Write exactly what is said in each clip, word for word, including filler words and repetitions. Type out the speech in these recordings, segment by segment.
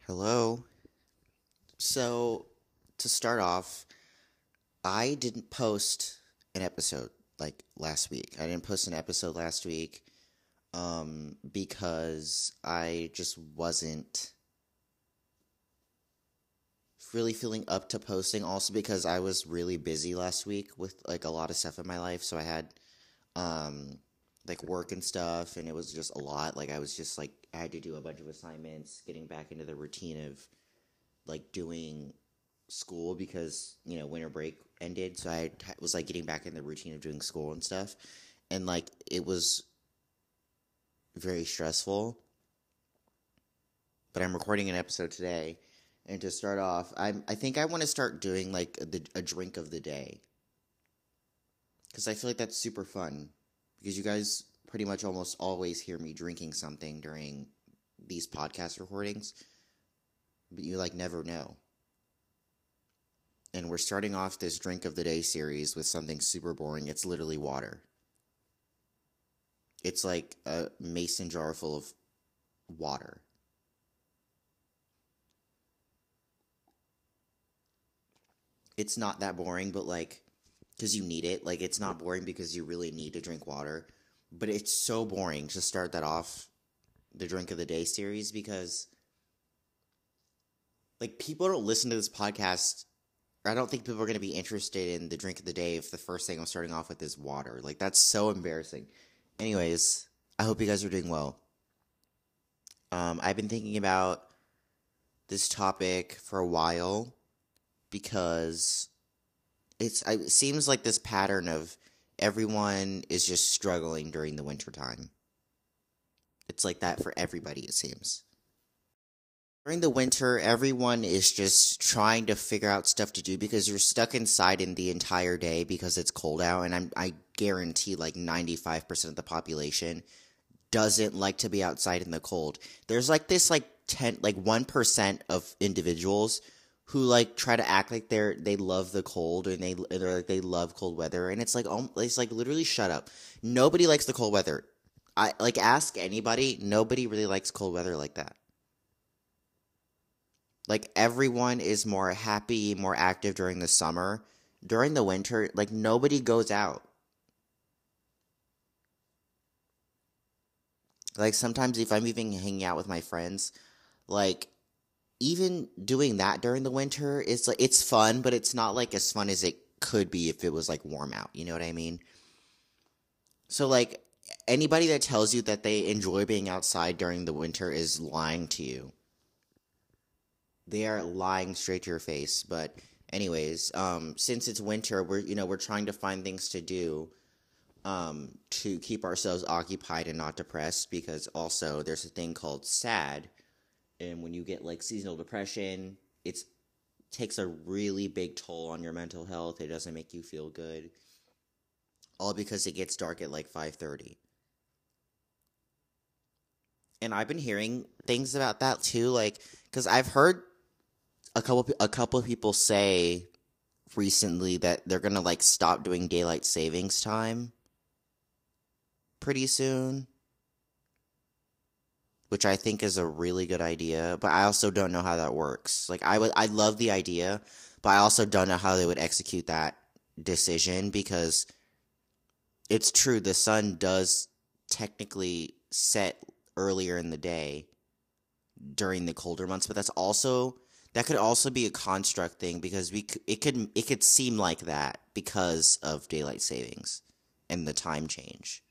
Hello. So, to start off, I didn't post an episode like last week. I didn't post an episode last week um because I just wasn't really feeling up to posting, also because I was really busy last week with like a lot of stuff in my life. So I had um like work and stuff, and it was just a lot. Like I was just like I had to do a bunch of assignments, getting back into the routine of like doing school because you know winter break ended, so I was like getting back in the routine of doing school and stuff, and like it was very stressful. But I'm recording an episode today, and to start off, I'm I think I want to start doing like a, a drink of the day because I feel like that's super fun because you guys pretty much almost always hear me drinking something during these podcast recordings, but you like never know. And we're starting off this drink of the day series with something super boring. It's literally water. It's like a mason jar full of water. It's not that boring, but like, because you need it. Like, it's not boring because you really need to drink water. But it's so boring to start that off, the drink of the day series, because like people don't listen to this podcast. I don't think people are going to be interested in the drink of the day if the first thing I'm starting off with is water. Like, that's so embarrassing. Anyways, I hope you guys are doing well. Um, I've been thinking about this topic for a while because it's it seems like this pattern of everyone is just struggling during the winter time. It's like that for everybody, it seems. During the winter, everyone is just trying to figure out stuff to do because you're stuck inside in the entire day because it's cold out, and I'm, I guarantee like ninety-five percent of the population doesn't like to be outside in the cold. There's like this like ten, like one percent of individuals who like try to act like they're they love the cold and they they're like they love cold weather, and it's like oh, it's like literally shut up. Nobody likes the cold weather. I like ask anybody, nobody really likes cold weather like that. Like, everyone is more happy, more active during the summer. During the winter, like, nobody goes out. Like, sometimes if I'm even hanging out with my friends, like, even doing that during the winter, it's like, it's fun, but it's not, like, as fun as it could be if it was, like, warm out. You know what I mean? So, like, anybody that tells you that they enjoy being outside during the winter is lying to you. They are lying straight to your face. But anyways, um, since it's winter, we're you know we're trying to find things to do, um, to keep ourselves occupied and not depressed. Because also there's a thing called SAD, and when you get like seasonal depression, it takes a really big toll on your mental health. It doesn't make you feel good, all because it gets dark at like five thirty. And I've been hearing things about that too, like because I've heard a couple a couple of people say recently that they're gonna like stop doing daylight savings time pretty soon, which I think is a really good idea. But I also don't know how that works. Like I would I love the idea, but I also don't know how they would execute that decision because it's true, the sun does technically set earlier in the day during the colder months, but that's also that could also be a construct thing because we it could it could seem like that because of daylight savings and the time change.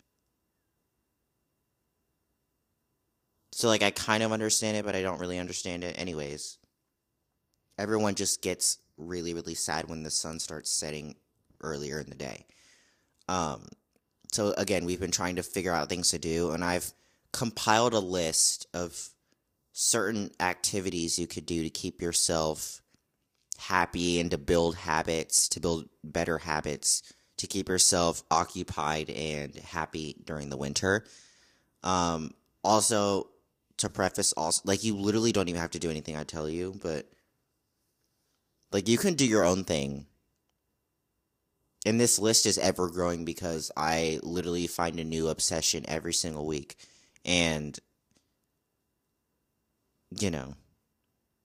So like I kind of understand it, but I don't really understand it. Anyways, everyone just gets really really sad when the sun starts setting earlier in the day. Um so again, we've been trying to figure out things to do, and I've compiled a list of certain activities you could do to keep yourself happy and to build habits, to build better habits, to keep yourself occupied and happy during the winter. Um, also, to preface, also, like, you literally don't even have to do anything I tell you, but, like, you can do your own thing. And this list is ever growing because I literally find a new obsession every single week. And, you know,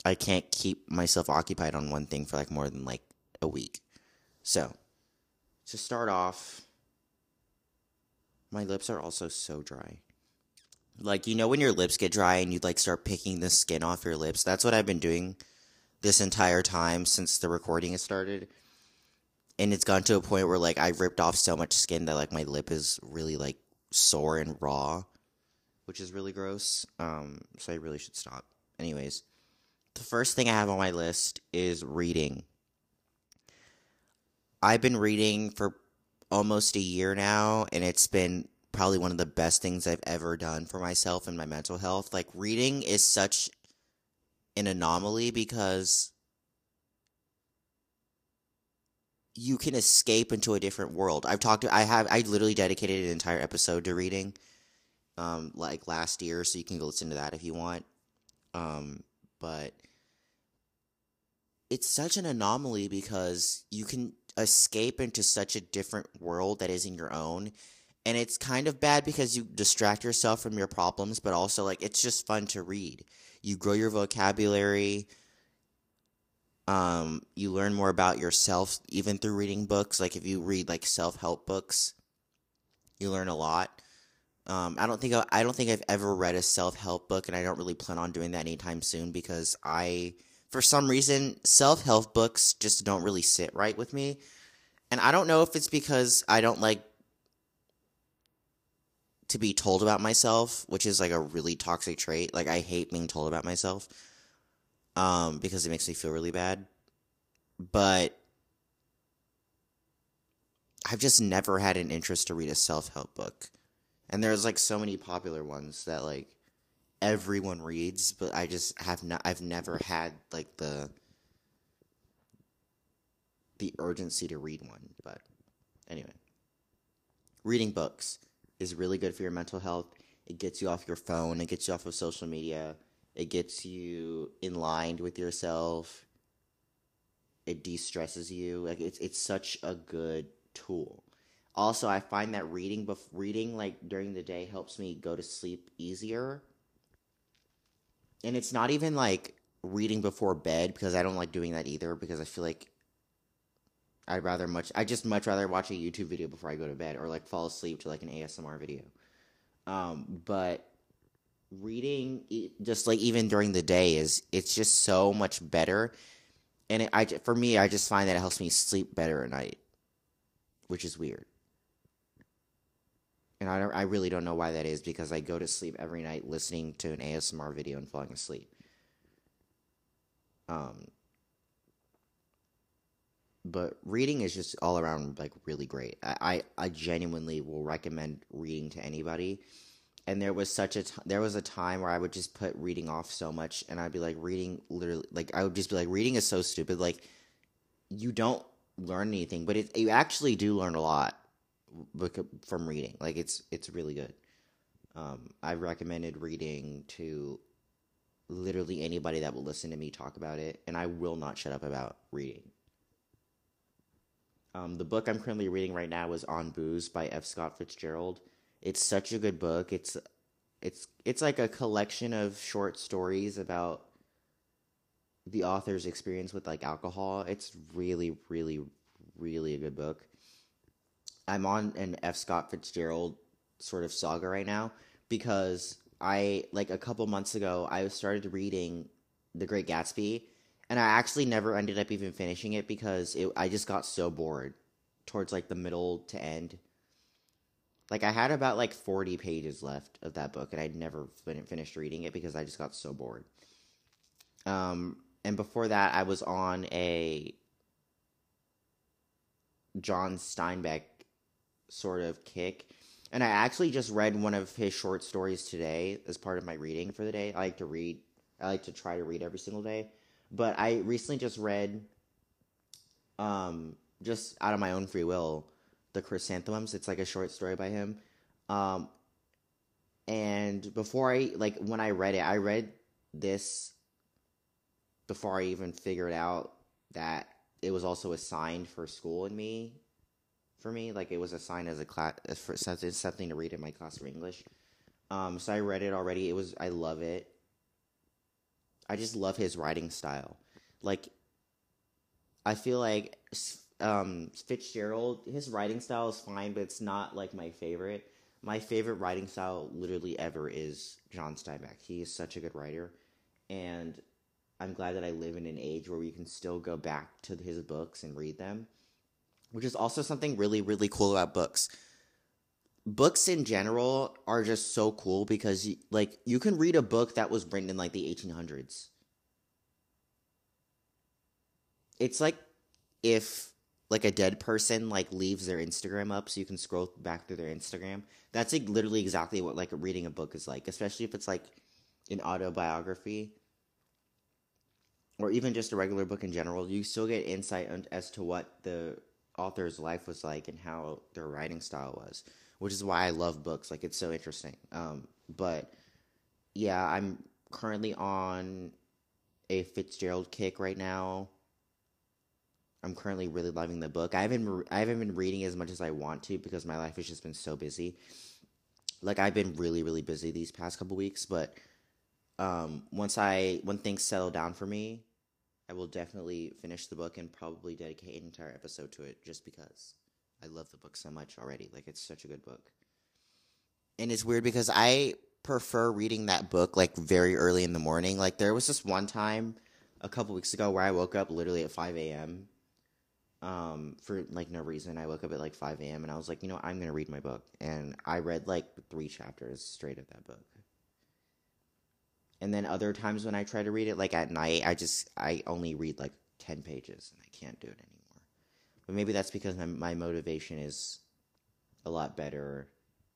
I can't keep myself occupied on one thing for like more than like a week. So, to start off, my lips are also so dry. Like, you know when your lips get dry and you like start picking the skin off your lips? That's what I've been doing this entire time since the recording has started. And it's gotten to a point where like I ripped off so much skin that like my lip is really like sore and raw, which is really gross. Um, so I really should stop. Anyways, the first thing I have on my list is reading. I've been reading for almost a year now, and it's been probably one of the best things I've ever done for myself and my mental health. Like, reading is such an anomaly because you can escape into a different world. I've talked to, I have, I literally dedicated an entire episode to reading, um, like last year, so you can go listen to that if you want. Um, but it's such an anomaly because you can escape into such a different world that isn't your own. And it's kind of bad because you distract yourself from your problems, but also, like, it's just fun to read. You grow your vocabulary. Um, you learn more about yourself, even through reading books. Like, if you read, like, self-help books, you learn a lot. Um, I don't think I, I don't think I've ever read a self-help book, and I don't really plan on doing that anytime soon because I, for some reason, self-help books just don't really sit right with me. And I don't know if it's because I don't like to be told about myself, which is like a really toxic trait. Like, I hate being told about myself, um, because it makes me feel really bad. But I've just never had an interest to read a self-help book. And there's like so many popular ones that like everyone reads, but I just have not, I've never had like the, the urgency to read one. But anyway, reading books is really good for your mental health. It gets you off your phone. It gets you off of social media. It gets you in line with yourself. It de-stresses you. Like, it's it's such a good tool. Also, I find that reading bef- reading like during the day helps me go to sleep easier. And it's not even like reading before bed because I don't like doing that either because I feel like I'd rather much I just much rather watch a YouTube video before I go to bed or like fall asleep to like an A S M R video. Um, but reading just like even during the day is it's just so much better. And it, I for me I just find that it helps me sleep better at night, which is weird. And I don't, I really don't know why that is because I go to sleep every night listening to an A S M R video and falling asleep. Um, but reading is just all around like really great. I, I, I genuinely will recommend reading to anybody. And there was such a t- there was a time where I would just put reading off so much, and I'd be like reading literally like I would just be like reading is so stupid. Like you don't learn anything, but it you actually do learn a lot from reading. Like it's it's really good. Um, I've recommended reading to literally anybody that will listen to me talk about it, and I will not shut up about reading. Um, the book I'm currently reading right now is On Booze by F. Scott Fitzgerald. It's such a good book. It's it's it's like a collection of short stories about the author's experience with like alcohol. It's really, really, really a good book. I'm on an F. Scott Fitzgerald sort of saga right now because I, like a couple months ago, I started reading The Great Gatsby, and I actually never ended up even finishing it because it, I just got so bored towards like the middle to end. Like I had about like forty pages left of that book, and I never fin- finished reading it because I just got so bored. Um, and before that, I was on a John Steinbeck sort of kick. And I actually just read one of his short stories today as part of my reading for the day. I like to read. I like to try to read every single day. But I recently just read, um, just out of my own free will, The Chrysanthemums. It's like a short story by him. Um, and before I, like, when I read it, I read this before I even figured out that it was also assigned for school and me. For me, like it was assigned as a class, as for something to read in my class for English. Um, so I read it already. It was, I love it. I just love his writing style. Like, I feel like um, Fitzgerald, his writing style is fine, but it's not like my favorite. My favorite writing style, literally ever, is John Steinbeck. He is such a good writer, and I'm glad that I live in an age where we can still go back to his books and read them, which is also something really, really cool about books. Books in general are just so cool because, like, you can read a book that was written in, like, the eighteen hundreds. It's like if like a dead person like leaves their Instagram up so you can scroll back through their Instagram. That's like literally exactly what like reading a book is like, especially if it's like an autobiography or even just a regular book in general. You still get insight as to what the author's life was like and how their writing style was, which is why I love books. Like, it's so interesting. Um, but yeah, I'm currently on a Fitzgerald kick right now. I'm currently really loving the book. I haven't I haven't been reading as much as I want to because my life has just been so busy. Like, I've been really, really busy these past couple weeks, but um, once I when things settle down for me, I will definitely finish the book and probably dedicate an entire episode to it just because I love the book so much already. Like, it's such a good book. And it's weird because I prefer reading that book like very early in the morning. Like, there was this one time a couple weeks ago where I woke up literally at five a.m. Um, for like no reason. I woke up at like five a.m. and I was like, you know, I'm gonna read my book, and I read like three chapters straight of that book. And then other times when I try to read it, like at night, I just I only read like ten pages, and I can't do it anymore. But maybe that's because my my motivation is a lot better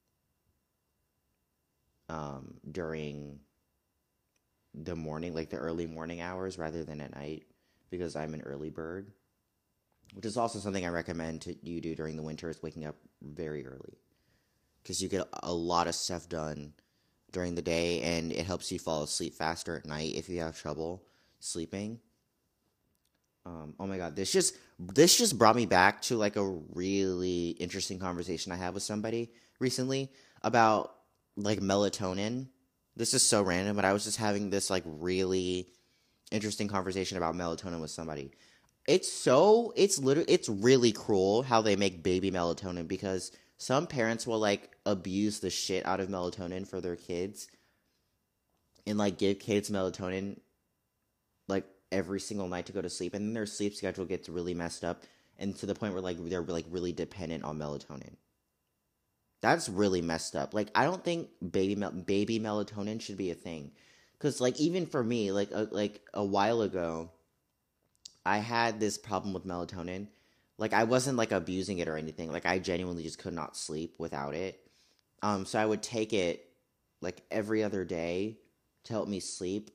um, during the morning, like the early morning hours, rather than at night, because I'm an early bird. Which is also something I recommend to you do during the winter, is waking up very early. Because you get a lot of stuff done during the day, and it helps you fall asleep faster at night if you have trouble sleeping. Um, oh my god, this just this just brought me back to like a really interesting conversation I had with somebody recently about like melatonin. This is so random, but I was just having this like really interesting conversation about melatonin with somebody. It's so, it's literally, it's really cruel how they make baby melatonin, because some parents will, like, abuse the shit out of melatonin for their kids and, like, give kids melatonin, like, every single night to go to sleep, and then their sleep schedule gets really messed up, and to the point where, like, they're, like, really dependent on melatonin. That's really messed up. Like, I don't think baby mel- baby melatonin should be a thing, because, like, even for me, like, a, like, a while ago, I had this problem with melatonin. Like, I wasn't, like, abusing it or anything. Like, I genuinely just could not sleep without it. Um, so I would take it, like, every other day to help me sleep.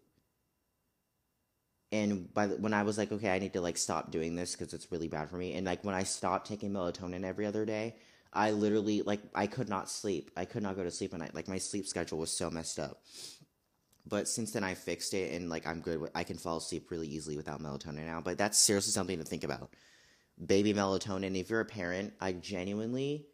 And by the, when I was like, okay, I need to, like, stop doing this because it's really bad for me. And, like, when I stopped taking melatonin every other day, I literally, like, I could not sleep. I could not go to sleep at night. Like, my sleep schedule was so messed up. But since then, I fixed it, and, like, I'm good. With, I can fall asleep really easily without melatonin now. But that's seriously something to think about. Baby melatonin. If you're a parent, I genuinely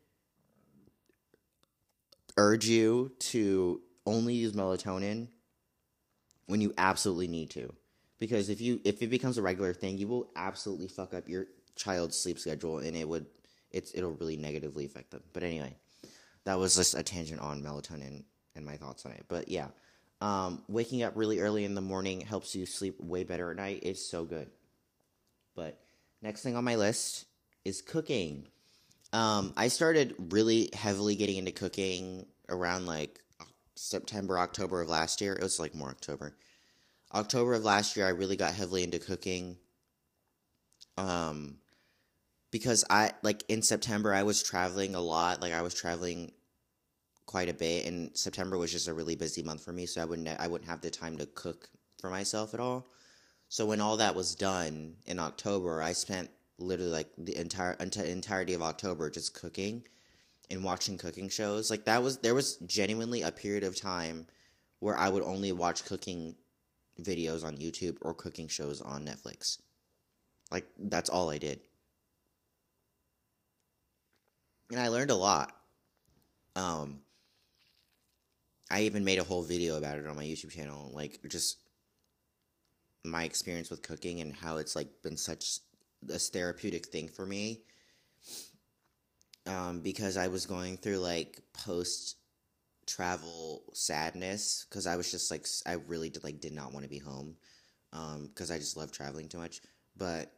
urge you to only use melatonin when you absolutely need to. Because if you if it becomes a regular thing, you will absolutely fuck up your child's sleep schedule, and it would it's it'll really negatively affect them. But anyway, that was just a tangent on melatonin and my thoughts on it. But yeah. Um, waking up really early in the morning helps you sleep way better at night. It's so good. But next thing on my list is cooking. Um, I started really heavily getting into cooking around like September, October of last year. It was like more October. October of last year, I really got heavily into cooking. Um, because I, like, in September, I was traveling a lot. Like, I was traveling quite a bit, and September was just a really busy month for me, so I wouldn't I wouldn't have the time to cook for myself at all. So when all that was done in October, I spent literally like the entire enti- entirety of October just cooking and watching cooking shows. Like, that was there was genuinely a period of time where I would only watch cooking videos on YouTube or cooking shows on Netflix. Like, that's all I did. And I learned a lot. Um I even made a whole video about it on my YouTube channel, like, just my experience with cooking and how it's like been such a therapeutic thing for me. Um, because I was going through like post travel sadness because I was just like I really did like did not want to be home um because I just love traveling too much. But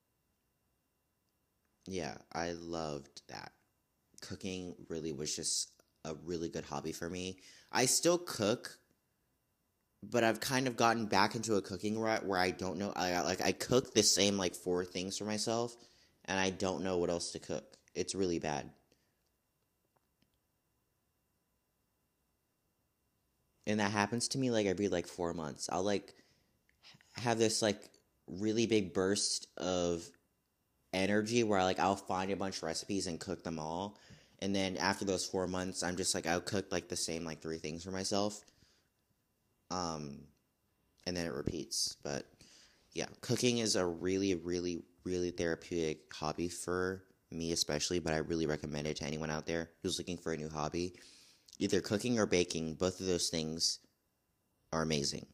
yeah, I loved that. Cooking really was just a really good hobby for me. I still cook, but I've kind of gotten back into a cooking rut where I don't know. I like I cook the same like four things for myself, and I don't know what else to cook. It's really bad. And that happens to me like every like four months. I'll like have this like really big burst of energy where I like I'll find a bunch of recipes and cook them all. And then after those four months, I'm just like I'll cook like the same like three things for myself. Um and then it repeats. But yeah, cooking is a really, really, really therapeutic hobby for me especially, but I really recommend it to anyone out there who's looking for a new hobby. Either cooking or baking, both of those things are amazing.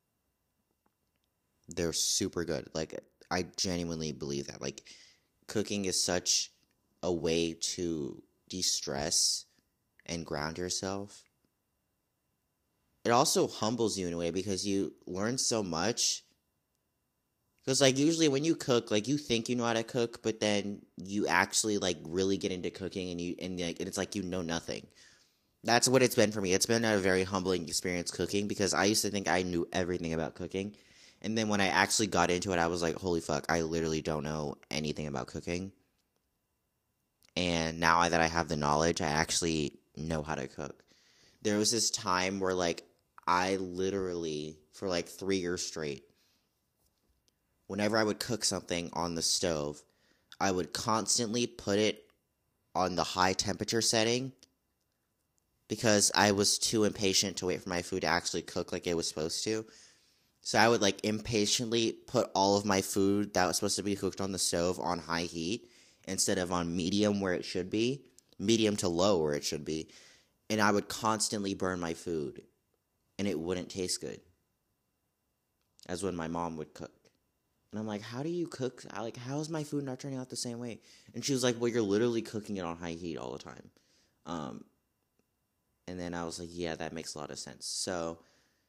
They're super good. Like, I genuinely believe that. Like, cooking is such a way to de-stress and ground yourself. It also humbles you in a way because you learn so much. Because, like, usually when you cook, like, you think you know how to cook, but then you actually, like, really get into cooking and you, and, like, and it's like you know nothing. That's what it's been for me. It's been a very humbling experience cooking because I used to think I knew everything about cooking. And then when I actually got into it, I was like, holy fuck, I literally don't know anything about cooking. And now that I have the knowledge, I actually know how to cook. There was this time where, like, I literally, for like three years straight, whenever I would cook something on the stove, I would constantly put it on the high temperature setting because I was too impatient to wait for my food to actually cook like it was supposed to. So I would like impatiently put all of my food that was supposed to be cooked on the stove on high heat instead of on medium where it should be, medium to low where it should be. And I would constantly burn my food and it wouldn't taste good as when my mom would cook. And I'm like, how do you cook? I like, how is my food not turning out the same way? And she was like, well, you're literally cooking it on high heat all the time. Um, and then I was like, yeah, that makes a lot of sense. So,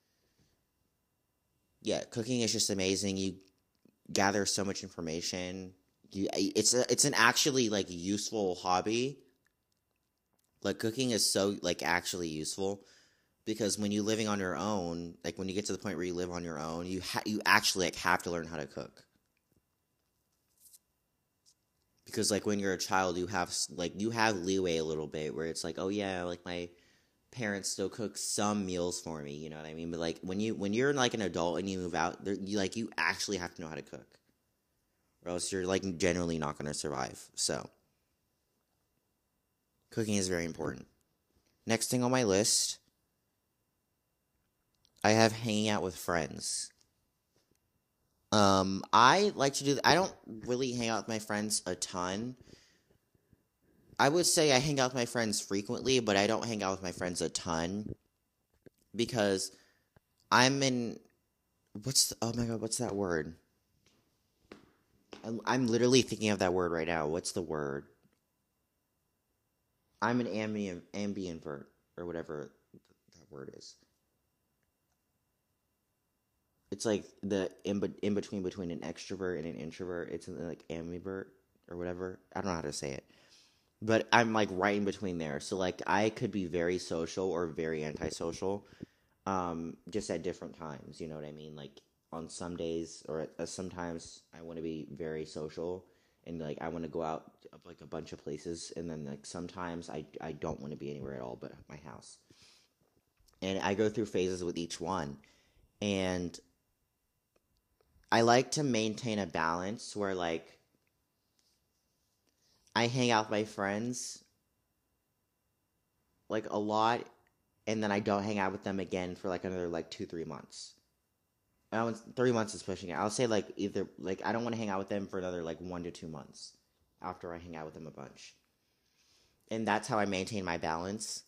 yeah, cooking is just amazing. You gather so much information. You, it's a, it's an actually like useful hobby. Like cooking is so like actually useful because when you're living on your own, like when you get to the point where you live on your own, you ha- you actually like have to learn how to cook. Because like when you're a child, you have like you have leeway a little bit where it's like, oh yeah, like my parents still cook some meals for me, you know what I mean? But like when you when you're like an adult and you move out, you like you actually have to know how to cook, or else you're like generally not going to survive. So cooking is very important. Next thing on my list, I have hanging out with friends. Um, I like to do. I don't really hang out with my friends a ton. I would say I hang out with my friends frequently, but I don't hang out with my friends a ton because I'm in. What's the, oh my god? What's that word? I'm, I'm literally thinking of that word right now. What's the word? I'm an ambient ambivert or whatever that word is. It's like the in, in between between an extrovert and an introvert. It's like ambivert or whatever. I don't know how to say it. But I'm like right in between there. So like I could be very social or very antisocial, um, just at different times. You know what I mean? Like on some days or uh, sometimes I want to be very social and like I want to go out like a bunch of places, and then like sometimes I I don't want to be anywhere at all but my house. And I go through phases with each one, and I like to maintain a balance where like I hang out with my friends like a lot, and then I don't hang out with them again for like another like two three months. I don't, three months is pushing it. I'll say like either like I don't want to hang out with them for another like one to two months after I hang out with them a bunch, and that's how I maintain my balance.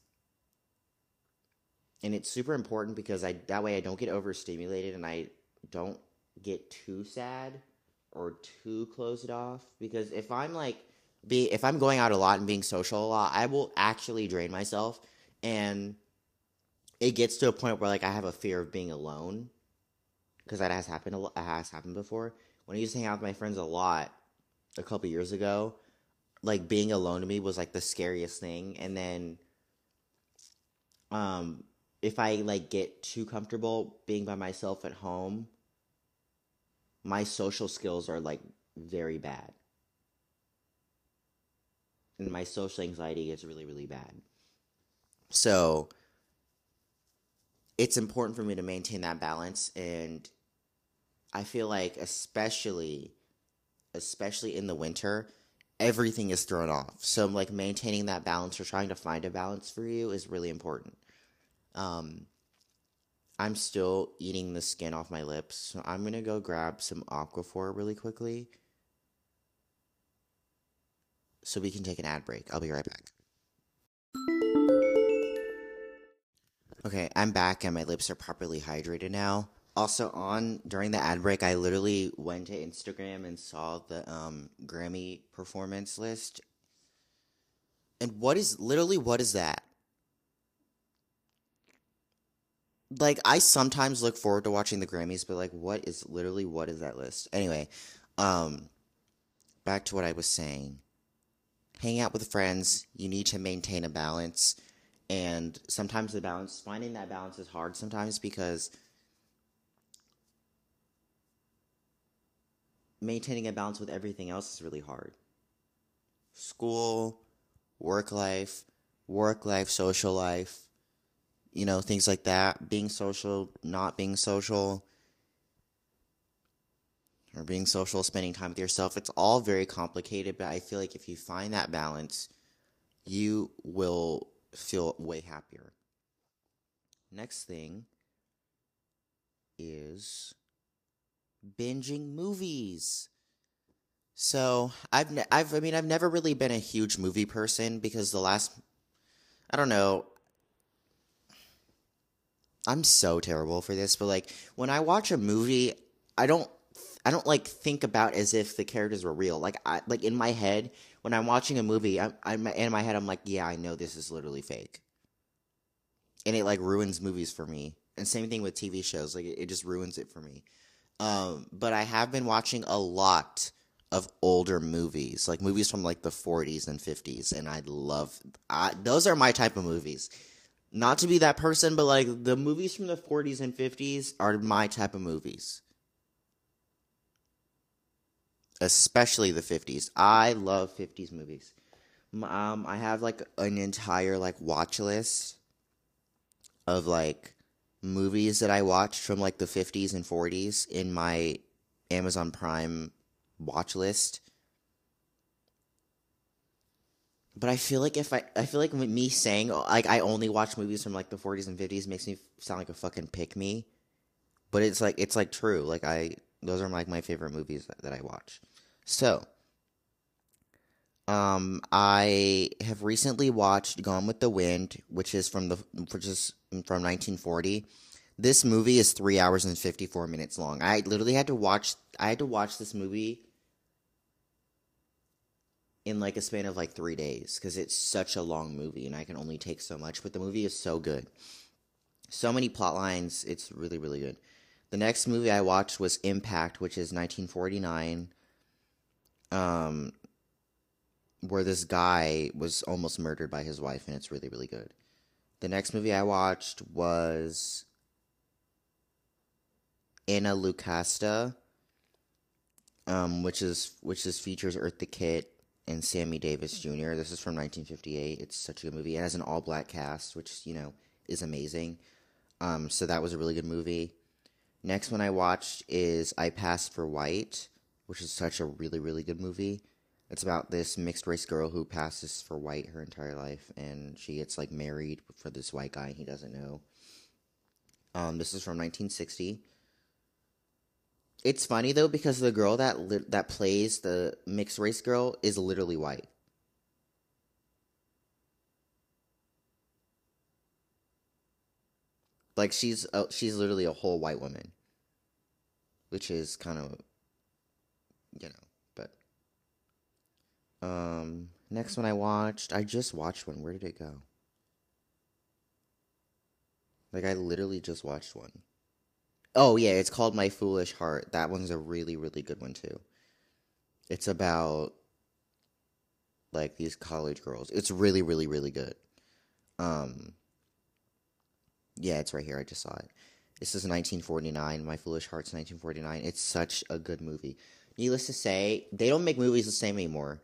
And it's super important because I that way I don't get overstimulated and I don't get too sad or too closed off, because if I'm like be if I'm going out a lot and being social a lot, I will actually drain myself, and it gets to a point where like I have a fear of being alone, because that has happened a lo- has happened before. When I used to hang out with my friends a lot a couple years ago, like being alone to me was like the scariest thing. And then um if I like get too comfortable being by myself at home, my social skills are like very bad. And my social anxiety gets really, really bad. So it's important for me to maintain that balance. And I feel like especially especially in the winter, everything is thrown off. So like maintaining that balance or trying to find a balance for you is really important. Um I'm still eating the skin off my lips, so I'm gonna go grab some Aquaphor really quickly so we can take an ad break. I'll be right back. Okay, I'm back and my lips are properly hydrated now. Also, on during the ad break, I literally went to Instagram and saw the um, Grammy performance list. And what is literally what is that? Like, I sometimes look forward to watching the Grammys, but like, what is literally what is that list? Anyway, um, back to what I was saying. Hang out with friends. You need to maintain a balance, and sometimes the balance, finding that balance is hard sometimes because maintaining a balance with everything else is really hard. School, work life, work life, social life, you know, things like that. Being social, not being social, or being social, spending time with yourself. It's all very complicated, but I feel like if you find that balance, you will feel way happier. Next thing is binging movies. So I've ne- I've I mean I've never really been a huge movie person because the last I don't know, I'm so terrible for this, but like when I watch a movie, I don't I don't like think about as if the characters were real. Like I like in my head when I'm watching a movie, I'm, I'm in my head I'm like, yeah, I know this is literally fake, and it like ruins movies for me. And same thing with T V shows, like it, it just ruins it for me. Um, but I have been watching a lot of older movies, like movies from like the forties and fifties, and I love I, those are my type of movies. Not to be that person, but like the movies from the forties and fifties are my type of movies. Especially the fifties. I love fifties movies. Um, I have like an entire like watch list of like movies that I watched from like the fifties and forties in my Amazon Prime watch list. But I feel like if I, I feel like me saying like I only watch movies from like the forties and fifties makes me sound like a fucking pick me. But it's like it's like true. Like I, those are like my favorite movies that, that I watch. So, um, I have recently watched Gone with the Wind, which is from the which is from nineteen forty. This movie is three hours and fifty four minutes long. I literally had to watch. I had to watch this movie in like a span of like three days because it's such a long movie and I can only take so much. But the movie is so good. So many plot lines. It's really, really good. The next movie I watched was Impact, which is nineteen forty-nine, um, where this guy was almost murdered by his wife, and it's really, really good. The next movie I watched was Anna Lucasta, um, which is which is features Eartha Kitt and Sammy Davis Junior This is from nineteen fifty-eight. It's such a good movie. It has an all-black cast, which, you know, is amazing. Um, so that was a really good movie. Next one I watched is I Passed for White, which is such a really, really good movie. It's about this mixed race girl who passes for white her entire life, and she gets like married for this white guy he doesn't know. Um, this is from nineteen sixty. It's funny though because the girl that li- that plays the mixed race girl is literally white. Like she's uh, she's literally a whole white woman. which is kind of, you know, but um next one I watched, I just watched one. Where did it go? Like I literally just watched one. Oh yeah, it's called My Foolish Heart. That one's a really really good one too. It's about like these college girls. It's really really really good. Um yeah, it's right here. I just saw it. This is nineteen forty-nine. My Foolish Heart's nineteen forty-nine. It's such a good movie. Needless to say, they don't make movies the same anymore.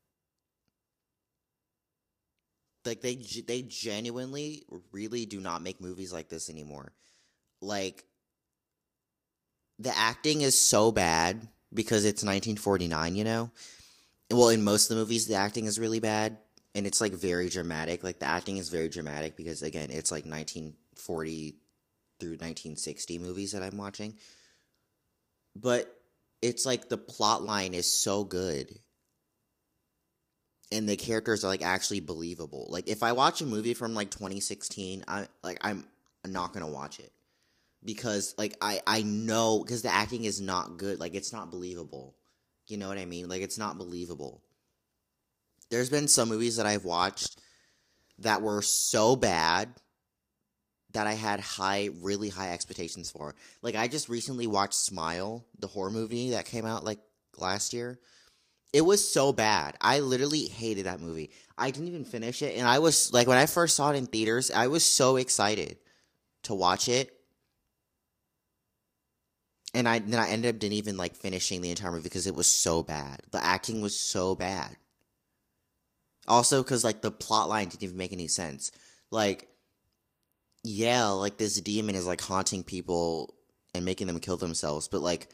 Like they they genuinely really do not make movies like this anymore. Like the acting is so bad because it's nineteen forty-nine, you know? Well, in most of the movies the acting is really bad and it's like very dramatic. Like the acting is very dramatic because again, it's like nineteen forty through nineteen sixty movies that I'm watching. But it's like the plot line is so good and the characters are like actually believable. Like if I watch a movie from like twenty sixteen, I like I'm not going to watch it because like I I know cuz the acting is not good. Like it's not believable. You know what I mean? Like it's not believable. There's been some movies that I've watched that were so bad that I had high, really high expectations for. Like, I just recently watched Smile, the horror movie that came out, like, last year. It was so bad. I literally hated that movie. I didn't even finish it, and I was, like, when I first saw it in theaters, I was so excited to watch it. And I then I ended up didn't even, like, finishing the entire movie because it was so bad. The acting was so bad. Also, because, like, the plot line didn't even make any sense. Like, yeah, like this demon is like haunting people and making them kill themselves, but like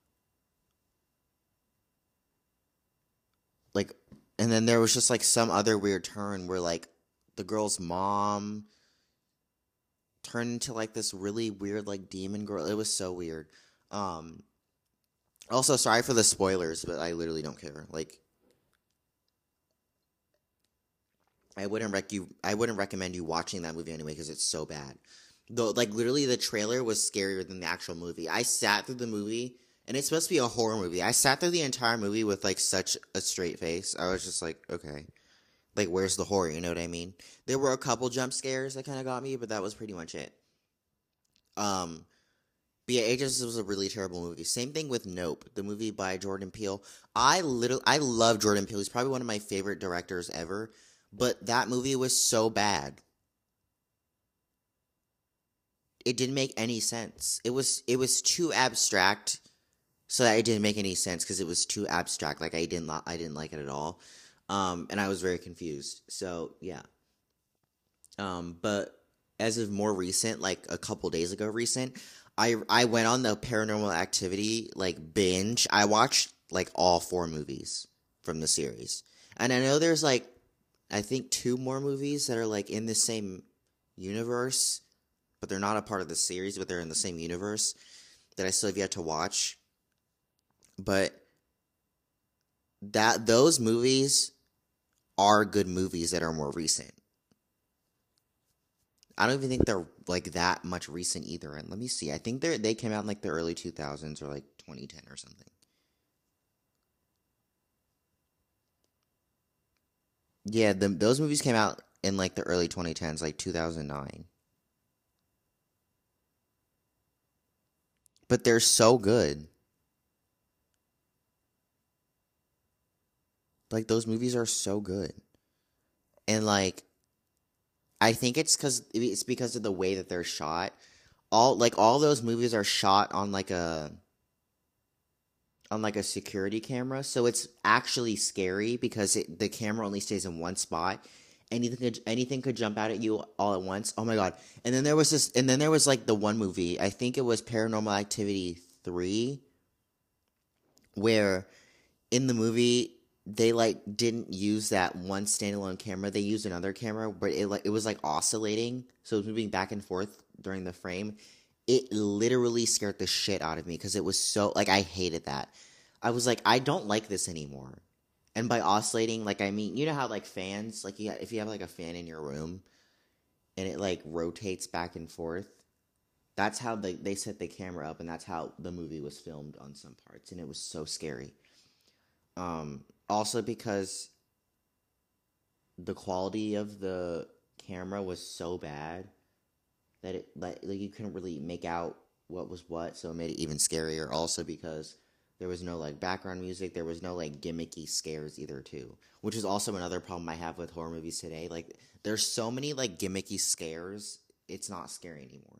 like and then there was just like some other weird turn where like the girl's mom turned into like this really weird like demon girl. It was so weird. Um also sorry for the spoilers, but I literally don't care. Like I wouldn't rec you I wouldn't recommend you watching that movie anyway because it's so bad. Though, like, literally, the trailer was scarier than the actual movie. I sat through the movie, and it's supposed to be a horror movie. I sat through the entire movie with, like, such a straight face. I was just like, okay. Like, where's the horror, you know what I mean? There were a couple jump scares that kind of got me, but that was pretty much it. Um, but yeah, it just was a really terrible movie. Same thing with Nope, the movie by Jordan Peele. I literally, I love Jordan Peele. He's probably one of my favorite directors ever, but that movie was so bad. It didn't make any sense. It was it was too abstract, so that it didn't make any sense because it was too abstract. Like I didn't li- I didn't like it at all, um, and I was very confused. So yeah, um, but as of more recent, like a couple days ago, recent, I I went on the Paranormal Activity like binge. I watched like all four movies from the series, and I know there's like I think two more movies that are like in the same universe but they're not a part of the series, but they're in the same universe that I still have yet to watch. But that those movies are good movies that are more recent. I don't even think they're like that much recent either. And let me see. I think they they came out in like the early two thousands or like twenty ten or something. Yeah, the, those movies came out in like the early twenty tens, like two thousand nine. But they're so good. Like those movies are so good. And like I think it's cuz it's because of the way that they're shot. All like all those movies are shot on like a on like a security camera, so it's actually scary because it, the camera only stays in one spot. Anything could, anything could jump out at you all at once. Oh my god. And then there was this and then there was like the one movie, I think it was Paranormal Activity three, where in the movie they like didn't use that one standalone camera. They used another camera, but it like it was like oscillating, so it was moving back and forth during the frame. It literally scared the shit out of me because it was so like I hated that. I was like, I don't like this anymore. And by oscillating, like I mean, you know how like fans, like you if you have like a fan in your room and it like rotates back and forth. That's how they, they set the camera up, and that's how the movie was filmed on some parts, and it was so scary. Um, also because the quality of the camera was so bad that it like, like you couldn't really make out what was what, so it made it even scarier. Also because there was no like background music, there was no like gimmicky scares either too, which is also another problem I have with horror movies today. Like there's so many like gimmicky scares, it's not scary anymore,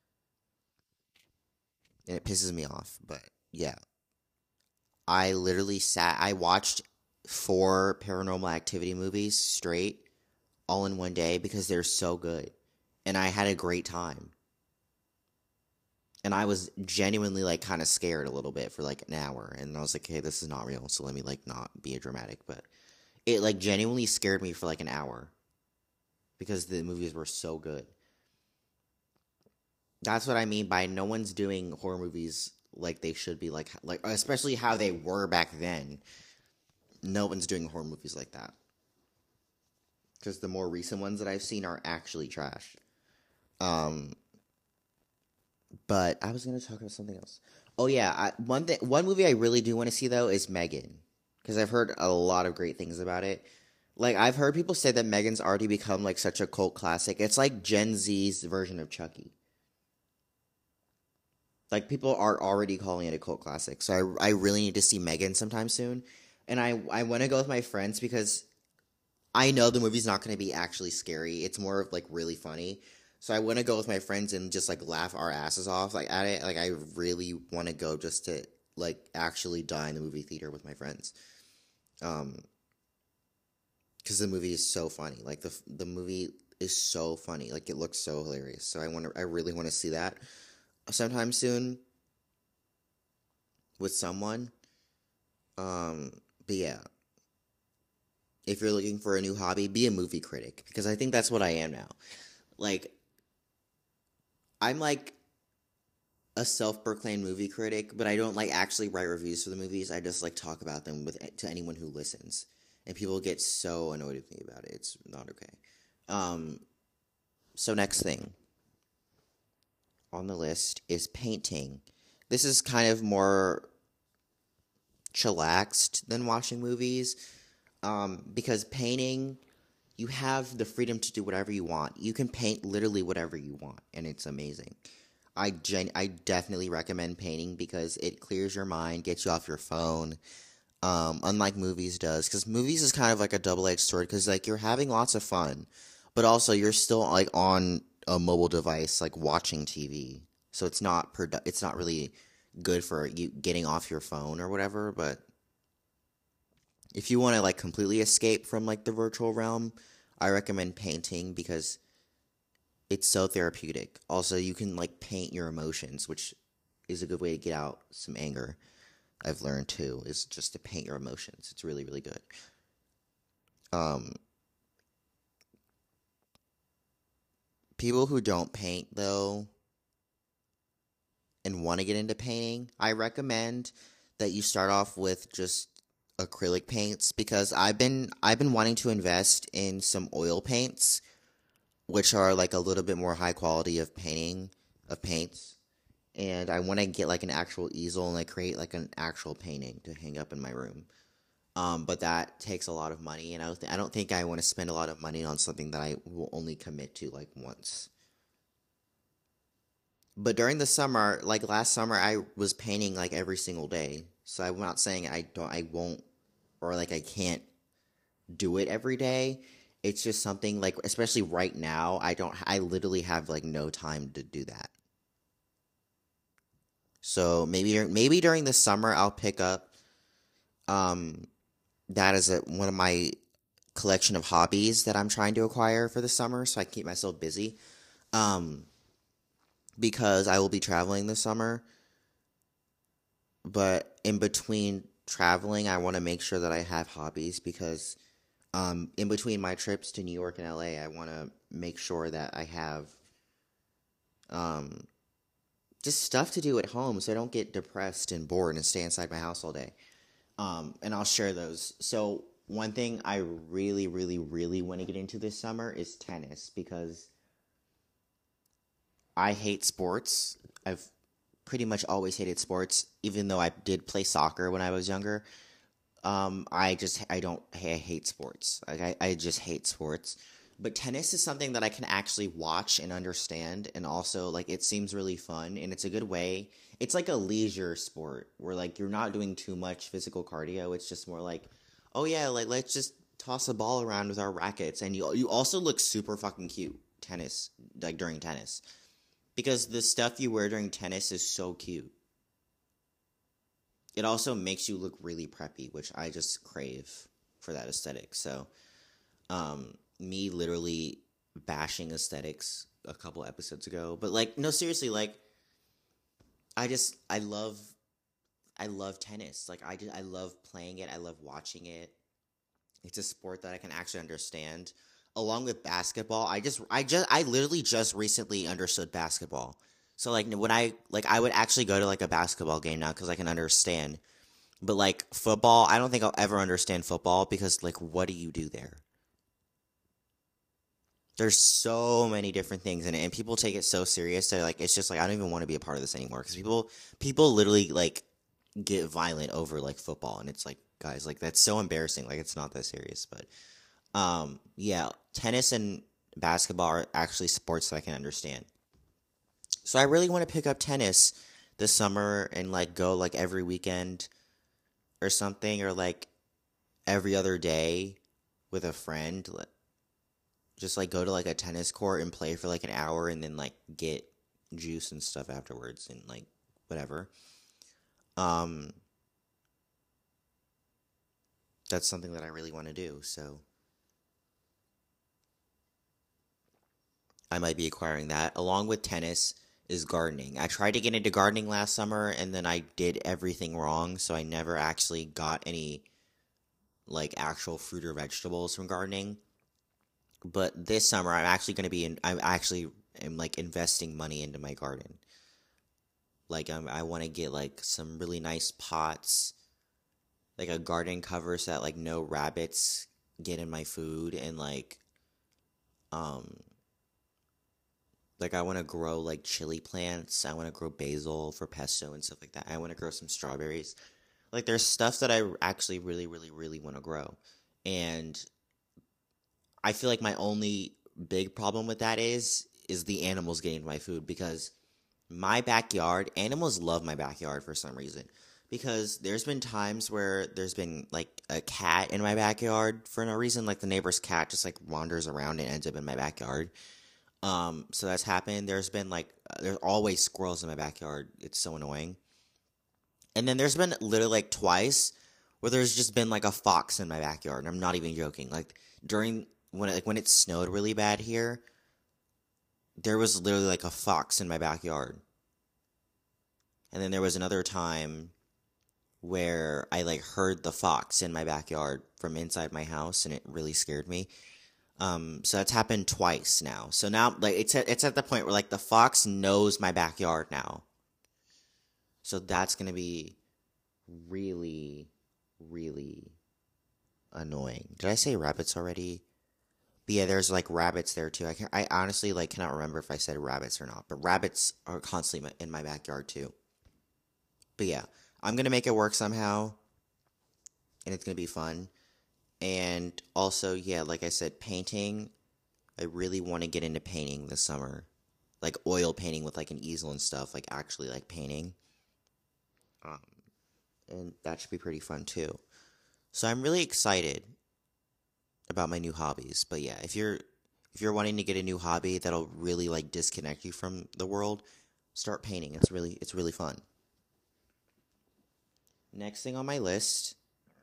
and it pisses me off. But yeah, I literally sat, I watched four Paranormal Activity movies straight all in one day because they're so good, and I had a great time. And I was genuinely like kind of scared a little bit for like an hour, and I was like, "Hey, this is not real." So let me like not be a dramatic, but it like genuinely scared me for like an hour because the movies were so good. That's what I mean by no one's doing horror movies like they should be, like like especially how they were back then. No one's doing horror movies like that because the more recent ones that I've seen are actually trash. Um, but I was gonna talk about something else. Oh yeah, I, one thing, one movie I really do want to see though is Megan, because I've heard a lot of great things about it. Like I've heard people say that Megan's already become like such a cult classic. It's like Gen Z's version of Chucky. Like people are already calling it a cult classic. So I I really need to see Megan sometime soon. And I I want to go with my friends because I know the movie's not going to be actually scary. It's more of like really funny. So I want to go with my friends and just like laugh our asses off like at it. Like I really want to go just to like actually die in the movie theater with my friends. Um cuz the movie is so funny. Like the the movie is so funny. Like it looks so hilarious. So I want to I really want to see that sometime soon with someone. Um but yeah, if you're looking for a new hobby, be a movie critic because I think that's what I am now. Like I'm like a self-proclaimed movie critic, but I don't like actually write reviews for the movies. I just like talk about them with to anyone who listens, and people get so annoyed with me about it. It's not okay. Um, so next thing on the list is painting. This is kind of more chillaxed than watching movies, um, because painting, you have the freedom to do whatever you want. You can paint literally whatever you want, and it's amazing. I gen- I definitely recommend painting because it clears your mind, gets you off your phone. Um, unlike movies does, because movies is kind of like a double-edged sword. Because like you're having lots of fun, but also you're still like on a mobile device, like watching T V. So it's not produ- It's not really good for you getting off your phone or whatever. But if you want to like completely escape from like the virtual realm, I recommend painting because it's so therapeutic. Also, you can like paint your emotions, which is a good way to get out some anger. I've learned too, is just to paint your emotions. It's really, really good. Um, People who don't paint though and want to get into painting, I recommend that you start off with just acrylic paints because I've been I've been wanting to invest in some oil paints, which are like a little bit more high quality of painting of paints. And I want to get like an actual easel and like create like an actual painting to hang up in my room. Um, but that takes a lot of money, and I don't, th- I don't think I want to spend a lot of money on something that I will only commit to like once. But during the summer, like last summer, I was painting like every single day. So I'm not saying I don't, I won't, or like I can't do it every day. It's just something like, especially right now, I don't, I literally have like no time to do that. So maybe maybe during the summer I'll pick up um that is a, one of my collection of hobbies that I'm trying to acquire for the summer so I can keep myself busy. Um because I will be traveling this summer, but in between traveling I want to make sure that I have hobbies because um in between my trips to New York and L A I want to make sure that I have um just stuff to do at home so I don't get depressed and bored and stay inside my house all day. Um, and I'll share those. So one thing I really, really, really want to get into this summer is tennis because I hate sports. I've pretty much always hated sports, even though I did play soccer when I was younger. Um, I just I don't I hate sports. Like I, I just hate sports. But tennis is something that I can actually watch and understand, and also like it seems really fun, and it's a good way. It's like a leisure sport where like you're not doing too much physical cardio. It's just more like, oh yeah, like let's just toss a ball around with our rackets, and you you also look super fucking cute tennis like during tennis because the stuff you wear during tennis is so cute. It also makes you look really preppy, which I just crave for that aesthetic. So, um, me literally bashing aesthetics a couple episodes ago, but like, no, seriously, like, I just, I love, I love tennis. Like, I just, I love playing it. I love watching it. It's a sport that I can actually understand. Along with basketball, I just, I just, I literally just recently understood basketball. So like when I like I would actually go to like a basketball game now because I can understand. But like football, I don't think I'll ever understand football because like what do you do there? There's so many different things in it, and people take it so serious that like it's just like I don't even want to be a part of this anymore because people people literally like get violent over like football, and it's like guys like that's so embarrassing. Like it's not that serious, but um yeah, tennis and basketball are actually sports that I can understand. So I really want to pick up tennis this summer and like go like every weekend or something or like every other day with a friend. Like, just like go to like a tennis court and play for like an hour and then like get juice and stuff afterwards and like whatever. Um that's something that I really want to do. So I might be acquiring that along with tennis is gardening. I tried to get into gardening last summer and then I did everything wrong, so I never actually got any like actual fruit or vegetables from gardening. But this summer I'm actually going to be in I actually am like investing money into my garden. Like um, I want to get like some really nice pots, like a garden cover so that like no rabbits get in my food and like um like I want to grow like chili plants. I want to grow basil for pesto and stuff like that. I want to grow some strawberries. Like there's stuff that I actually really really really want to grow. And I feel like my only big problem with that is is the animals getting to my food because my backyard, animals love my backyard for some reason. Because there's been times where there's been like a cat in my backyard for no reason, like the neighbor's cat just like wanders around and ends up in my backyard. Um, so that's happened. There's been like uh, there's always squirrels in my backyard. It's so annoying. And then there's been literally like twice where there's just been like a fox in my backyard, and I'm not even joking. Like during when it, like when it snowed really bad here, there was literally like a fox in my backyard. And then there was another time where I like heard the fox in my backyard from inside my house, and it really scared me. Um, so that's happened twice now. So now, like, it's at, it's at the point where, like, the fox knows my backyard now. So that's gonna be really, really annoying. Did I say rabbits already? But yeah, there's, like, rabbits there, too. I can I honestly, like, cannot remember if I said rabbits or not. But rabbits are constantly in my backyard, too. But yeah, I'm gonna make it work somehow. And it's gonna be fun. And also, yeah, like I said, painting. I really want to get into painting this summer. Like oil painting with like an easel and stuff, like actually like painting. Um, and that should be pretty fun too. So I'm really excited about my new hobbies. But yeah, if you're if you're wanting to get a new hobby that'll really like disconnect you from the world, start painting. It's really it's really fun. Next thing on my list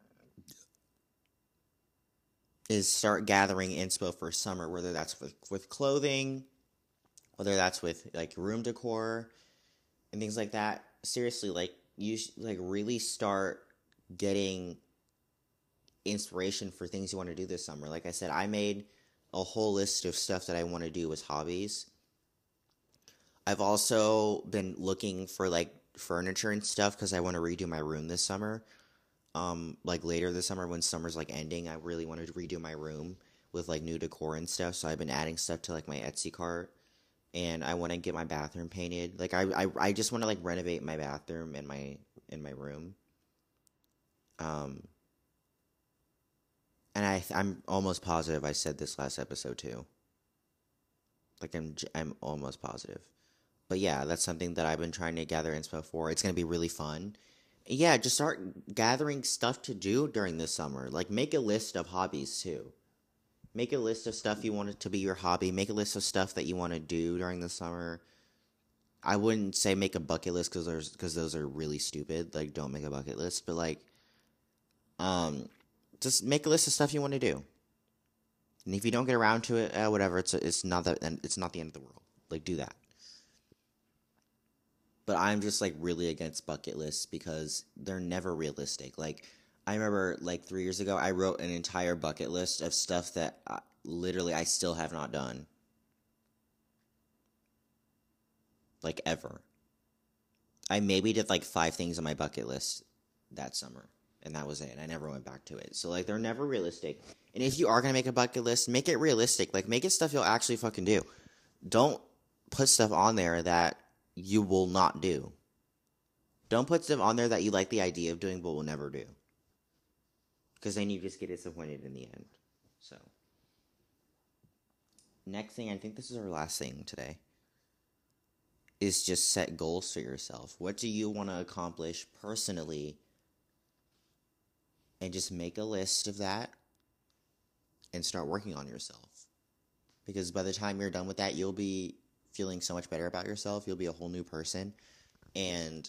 is start gathering inspo for summer, whether that's with, with clothing, whether that's with like room decor and things like that. Seriously, like you sh- like really start getting inspiration for things you want to do this summer. Like I said, I made a whole list of stuff that I want to do as hobbies. I've also been looking for like furniture and stuff because I want to redo my room this summer. Um, like later this summer when summer's like ending, I really wanted to redo my room with like new decor and stuff. So I've been adding stuff to like my Etsy cart and I want to get my bathroom painted. Like I, I, I just want to like renovate my bathroom in my in my room. Um, and I I'm almost positive I said this last episode too. Like I'm I'm almost positive. But yeah, that's something that I've been trying to gather inspo for. It's gonna be really fun. Yeah, just start gathering stuff to do during the summer. Like make a list of hobbies too. Make a list of stuff you want it to be your hobby. Make a list of stuff that you want to do during the summer. I wouldn't say make a bucket list because there's because those are really stupid. Like don't make a bucket list, but like, um, just make a list of stuff you want to do. And if you don't get around to it, uh, whatever. It's it's not that it's not the end of the world. Like do that. But I'm just like really against bucket lists because they're never realistic. Like I remember like three years ago, I wrote an entire bucket list of stuff that I, literally I still have not done. Like ever. I maybe did like five things on my bucket list that summer. And that was it. I never went back to it. So like they're never realistic. And if you are going to make a bucket list, make it realistic. Like make it stuff you'll actually fucking do. Don't put stuff on there that you will not do. Don't put stuff on there that you like the idea of doing but will never do. Because then you just get disappointed in the end. So. Next thing, I think this is our last thing today, is just set goals for yourself. What do you want to accomplish personally? And just make a list of that and start working on yourself. Because by the time you're done with that, you'll be feeling so much better about yourself. You'll be a whole new person. And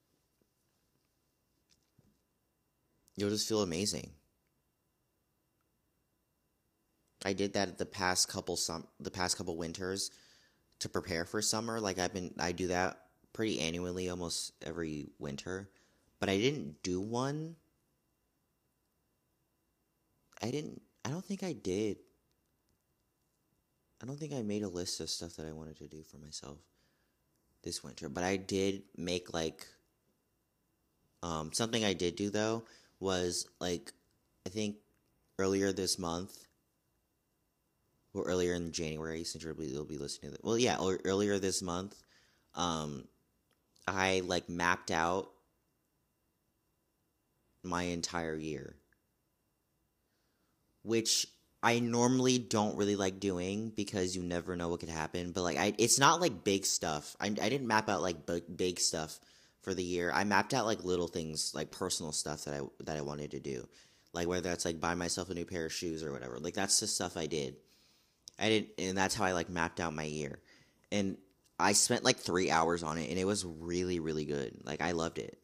you'll just feel amazing. I did that the past couple sum the past couple winters to prepare for summer. Like I've been I do that pretty annually almost every winter. But I didn't do one. I didn't I don't think I did. I don't think I made a list of stuff that I wanted to do for myself this winter. But I did make like um something I did do though was like I think earlier this month or earlier in January, since you'll be, you'll be listening to that. Well, yeah, or earlier this month, um, I, like, mapped out my entire year. Which I normally don't really like doing because you never know what could happen. But, like, I it's not, like, big stuff. I, I didn't map out, like, big, big stuff for the year. I mapped out, like, little things, like, personal stuff that I, that I wanted to do. Like, whether that's, like, buy myself a new pair of shoes or whatever. Like, that's the stuff I did. I did, and that's how I, like, mapped out my year. And I spent, like, three hours on it, and it was really, really good. Like, I loved it.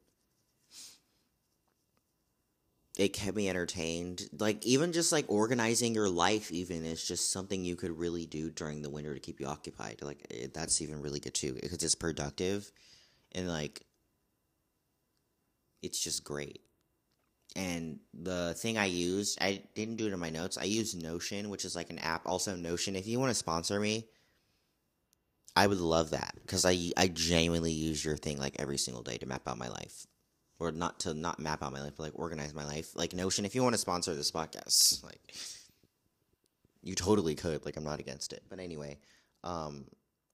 It kept me entertained. Like, even just, like, organizing your life even is just something you could really do during the winter to keep you occupied. Like, it, that's even really good, too, because it's productive, and, like, it's just great. And the thing I used, I didn't do it in my notes. I used Notion, which is like an app. Also, Notion, if you want to sponsor me, I would love that. Because I, I genuinely use your thing like every single day to map out my life. Or not to not map out my life, but like organize my life. Like Notion, if you want to sponsor this podcast, like, you totally could. Like, I'm not against it. But anyway, um,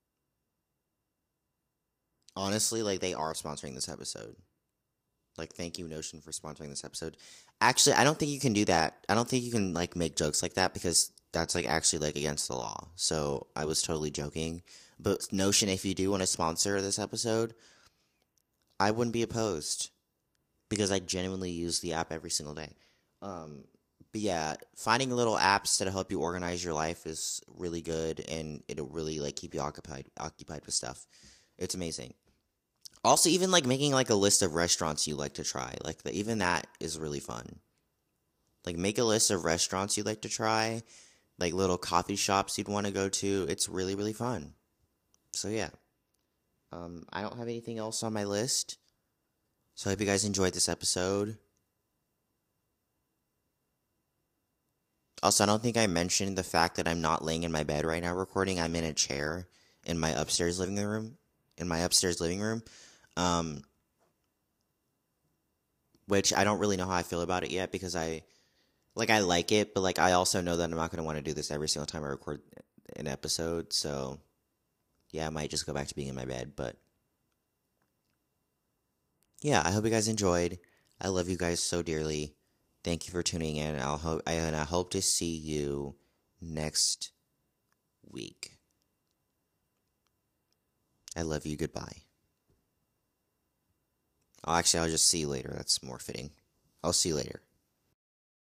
honestly, like, they are sponsoring this episode. Like, thank you, Notion, for sponsoring this episode. Actually, I don't think you can do that. I don't think you can, like, make jokes like that because that's, like, actually, like, against the law. So, I was totally joking. But Notion, if you do want to sponsor this episode, I wouldn't be opposed because I genuinely use the app every single day. Um, but, yeah, finding little apps that help you organize your life is really good, and it'll really, like, keep you occupied, occupied with stuff. It's amazing. Also, even, like, making, like, a list of restaurants you like to try. Like, the, even that is really fun. Like, make a list of restaurants you'd like to try. Like, little coffee shops you'd want to go to. It's really, really fun. So, yeah. Um, I don't have anything else on my list. So, I hope you guys enjoyed this episode. Also, I don't think I mentioned the fact that I'm not laying in my bed right now recording. I'm in a chair in my upstairs living room. In my upstairs living room. Um, which I don't really know how I feel about it yet because I, like, I like it, but, like, I also know that I'm not going to want to do this every single time I record an episode, so yeah, I might just go back to being in my bed. But yeah, I hope you guys enjoyed. I love you guys so dearly. Thank you for tuning in. I'll hope and I hope to see you next week. I love you. Goodbye. Oh, actually, I'll just see you later. That's more fitting. I'll see you later.